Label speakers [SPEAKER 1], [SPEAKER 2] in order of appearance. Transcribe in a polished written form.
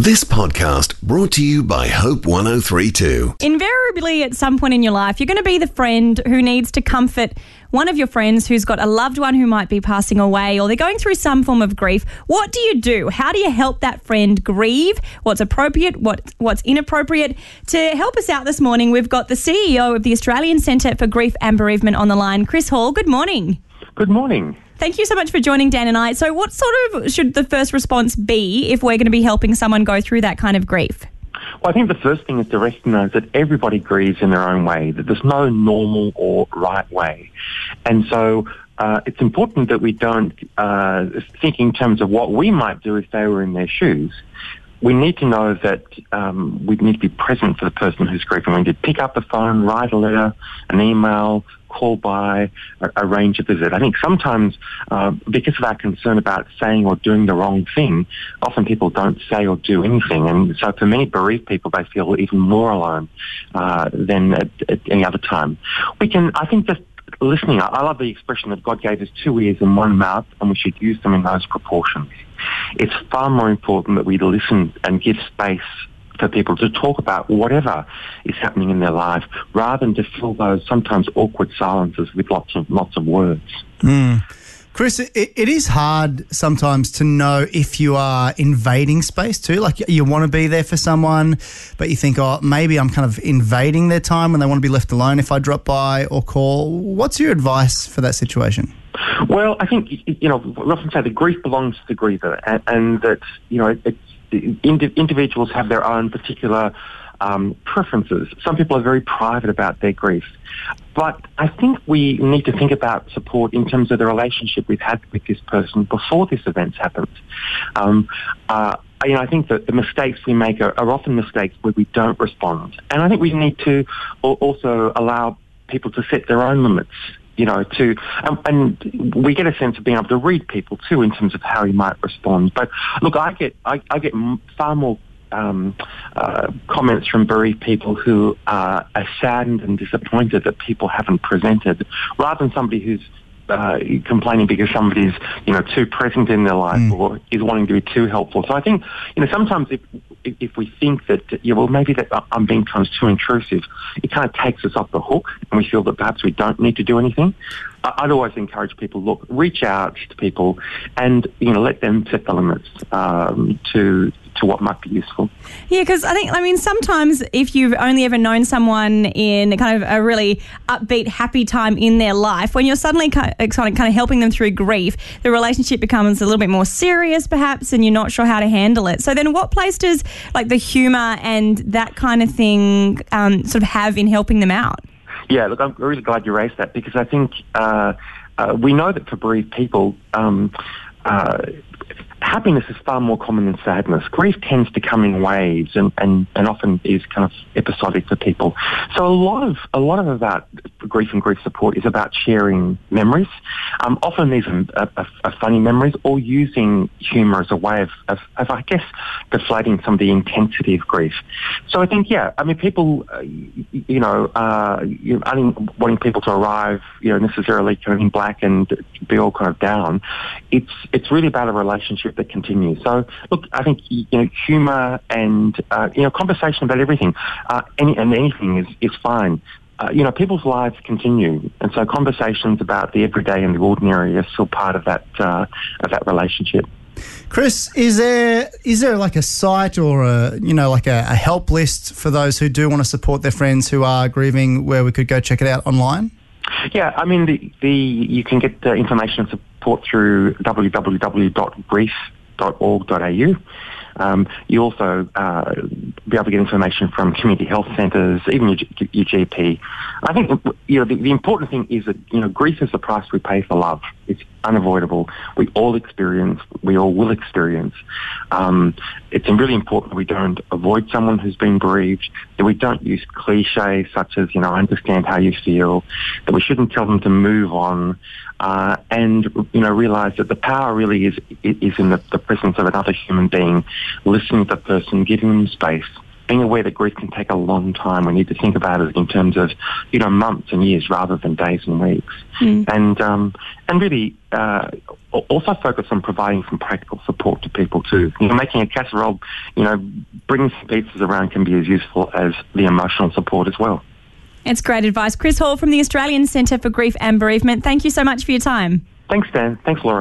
[SPEAKER 1] This podcast brought to you by Hope 103.2.
[SPEAKER 2] Invariably, at some point in your life, you're going to be the friend who needs to comfort one of your friends who's got a loved one who might be passing away or they're going through some form of grief. What do you do? How do you help that friend grieve? What's appropriate? What's inappropriate? To help us out this morning, we've got the CEO of the Australian Centre for Grief and Bereavement on the line, Chris Hall. Good morning.
[SPEAKER 3] Good morning.
[SPEAKER 2] Thank you so much for joining Dan and I. So what sort of should the first response be if we're going to be helping someone go through that kind of grief?
[SPEAKER 3] Well, I think the first thing is to recognise that everybody grieves in their own way, that there's no normal or right way. And so it's important that we don't think in terms of what we might do if they were in their shoes. We need to know that we need to be present for the person who's grieving. We need to pick up the phone, write a letter, an email, call by, arrange a visit. I think sometimes because of our concern about saying or doing the wrong thing, often people don't say or do anything. And so for many bereaved people, they feel even more alone than at any other time. I think just listening, I love the expression that God gave us 2 ears and 1 mouth, and we should use them in those proportions. It's far more important that we listen and give space for people to talk about whatever is happening in their life, rather than to fill those sometimes awkward silences with lots of words.
[SPEAKER 4] Chris, it is hard sometimes to know if you are invading space too. Like you want to be there for someone, but you think, oh, maybe I'm kind of invading their time when they want to be left alone if I drop by or call. What's your advice for that situation?
[SPEAKER 3] Well, I think, we often say that grief belongs to the griever, and that, individuals have their own particular preferences. Some people are very private about their grief. But I think we need to think about support in terms of the relationship we've had with this person before this event's happened. I think that the mistakes we make are often mistakes where we don't respond. And I think we need to also allow people to set their own limits. And we get a sense of being able to read people too in terms of how he might respond. But look, I get far more comments from bereaved people who are saddened and disappointed that people haven't presented, rather than somebody who's complaining because somebody's too present in their life or is wanting to be too helpful. So I think sometimes if we think that maybe that I'm being kind of too intrusive, it kind of takes us off the hook and we feel that perhaps we don't need to do anything. I'd always encourage people, reach out to people and let them set the limits to what might be useful.
[SPEAKER 2] Yeah, because sometimes if you've only ever known someone in kind of a really upbeat, happy time in their life, when you're suddenly kind of helping them through grief, the relationship becomes a little bit more serious perhaps, and you're not sure how to handle it. So then what place does the humour and that kind of thing sort of have in helping them out?
[SPEAKER 3] Yeah, look, I'm really glad you raised that, because I think we know that for bereaved people, happiness is far more common than sadness. Grief tends to come in waves and often is kind of episodic for people. So a lot of about grief and grief support is about sharing memories. Often these are funny memories, or using humour as a way of I guess, deflating some of the intensity of grief. So I think, people, only wanting people to arrive, necessarily kind of in black and be all kind of down. It's really about a relationship that continues. So, look, I think humour and conversation about everything, anything is fine. People's lives continue, and so conversations about the everyday and the ordinary are still part of that relationship.
[SPEAKER 4] Chris, is there like a site or a help list for those who do want to support their friends who are grieving, where we could go check it out online?
[SPEAKER 3] Yeah, I mean, you can get the information and support through www.grief.org.au. You also be able to get information from community health centres, even your GP. I think the important thing is that grief is the price we pay for love. It's unavoidable. We all will experience. It's really important that we don't avoid someone who's been bereaved, that we don't use cliches such as, I understand how you feel, that we shouldn't tell them to move on, and realise that the power really is in the presence of another human being, listening to the person, giving them space, being aware that grief can take a long time. We need to think about it in terms of, months and years rather than days and weeks. And really also focus on providing some practical support to people too. Making a casserole, bringing some pizzas around can be as useful as the emotional support as well.
[SPEAKER 2] It's great advice. Chris Hall from the Australian Centre for Grief and Bereavement. Thank you so much for your time.
[SPEAKER 3] Thanks, Dan. Thanks, Laura.